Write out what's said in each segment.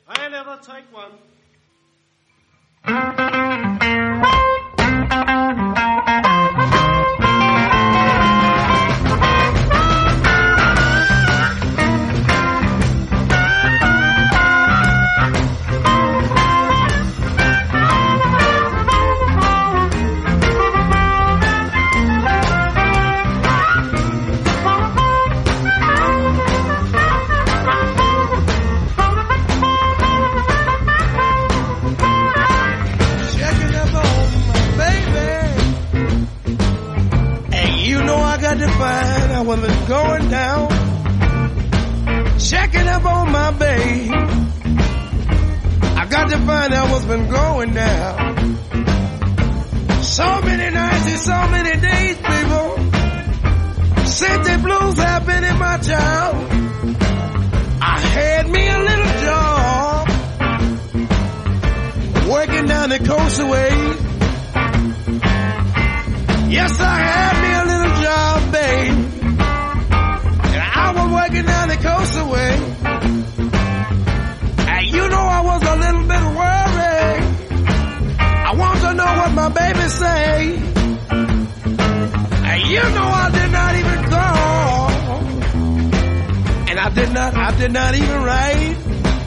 I never take one. I wasn't going down, checking up on my babe. I got to find out what's been going down. So many nights and so many days, people, since the blues have been in my town. I had me a little job working down the coastway. Yes, I had me a little job, babe. I was working down the coastway, and you know I was a little bit worried. I want to know what my baby say, and you know I did not even call, and I did not even write.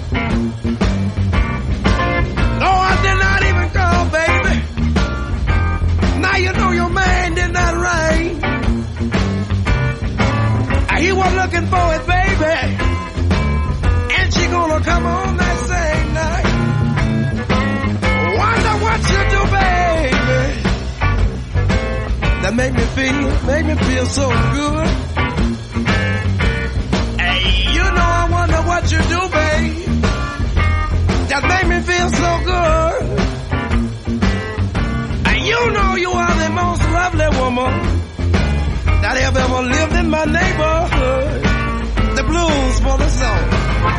No, I did not even call, baby. Now you know your man did not write. He was looking for it, baby, and she gonna come on that same night. Wonder what you do, baby. That make me feel so good. Hey, you know I wonder what you do, baby. That make me feel so good. And you know you are the most lovely woman that ever lived in my neighborhood. The blues for the soul.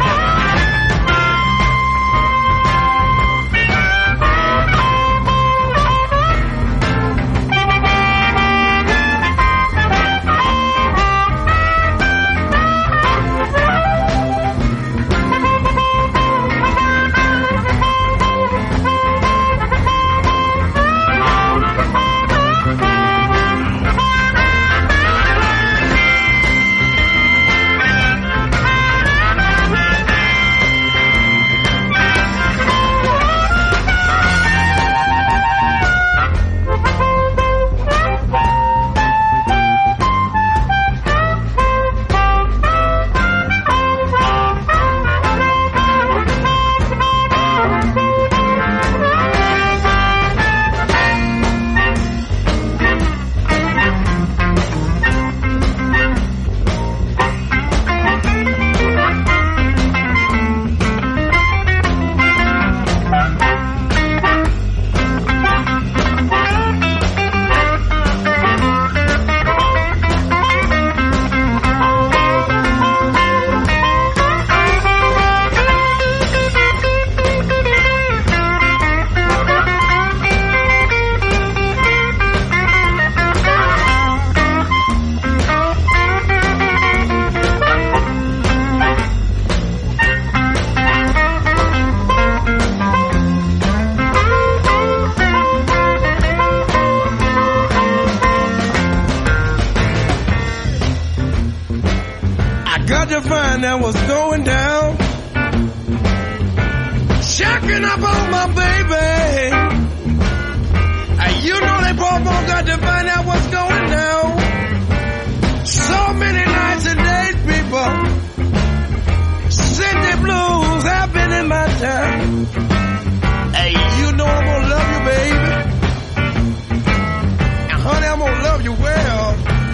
That was going down, checking up on my baby. And you know they both got to find out what's going down. So many nights and days, people, since the blues have been in my town. Hey, you know I'm gonna love you, baby. And honey, I'm gonna love you well.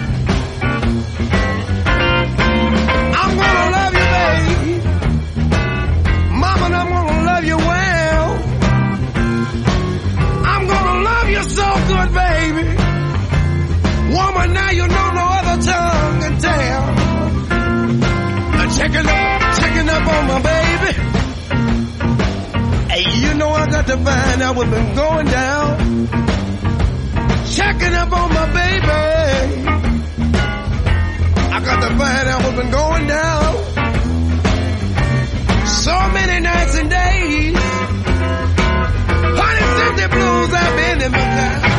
I'm gonna love you, baby. Mama, I'm gonna love you well. I'm gonna love you so good, baby. Woman, now you know no other tongue can tell. Checking up on my baby. Hey, you know I got to find out what's been going down. Checking up on my baby. I got to find out what's been going down. So many nights and days, honey, since the blues I've been in my time.